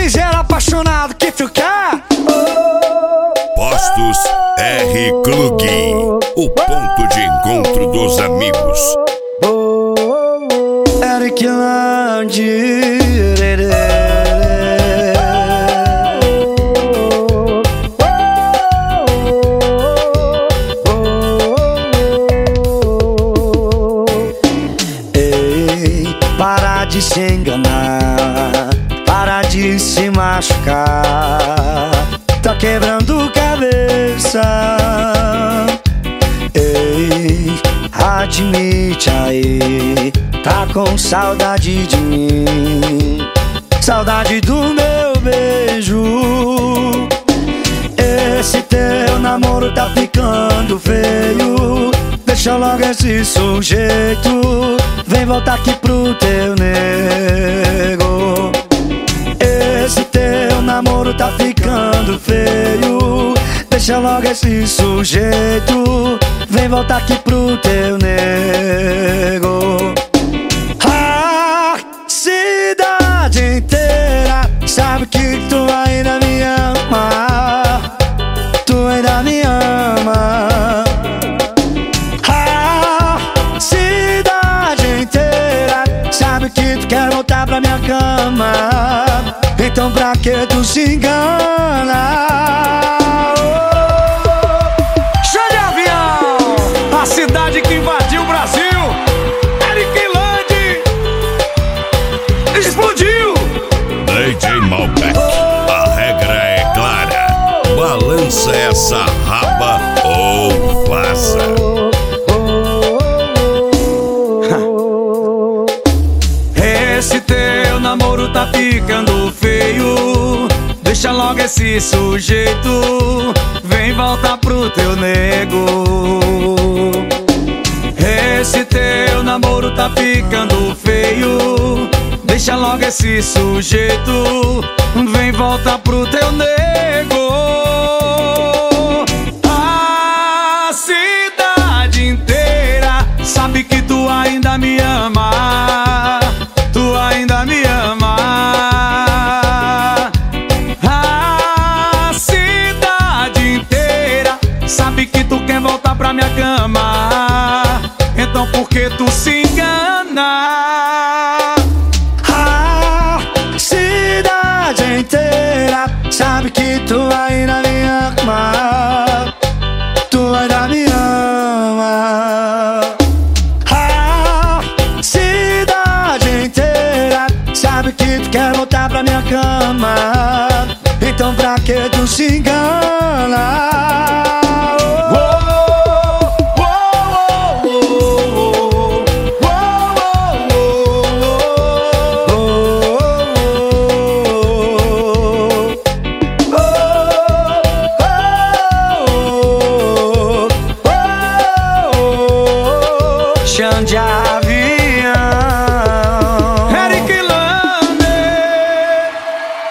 ligeiro apaixonado que tu quer. Postos R. Klug, o ponto de encontro dos amigos. Eric Landi. Ei, para de se enganar, para de se machucar, tá quebrando cabeça. Ei, admite aí, tá com saudade de mim, saudade do meu beijo. Esse teu namoro tá ficando feio, deixa logo esse sujeito, vem voltar aqui pro teu nego. Esse teu namoro tá ficando feio, deixa logo esse sujeito, vem voltar aqui pro teu nego. A cidade inteira sabe que tu ainda me ama, tu ainda me ama. A cidade inteira sabe que tu quer voltar pra minha cama, então pra que tu se engana? Show de avião! A cidade que invadiu o Brasil, Eric Landi explodiu! DJ Malbec, a regra é clara, balança essa raba ou vaza. Esse teu namoro tá ficando feio, deixa logo esse sujeito, vem voltar pro teu nego. Esse teu namoro tá ficando feio, deixa logo esse sujeito, vem voltar pro teu nego. A cidade inteira sabe que tu ainda me ama, tu ainda me ama. A cidade inteira sabe que tu quer voltar pra minha cama, então por que tu se engana? A cidade inteira sabe que tu ainda me ama, tu ainda me ama. A cidade inteira sabe que tu quer voltar pra minha cama, então pra que tu se engana? Xande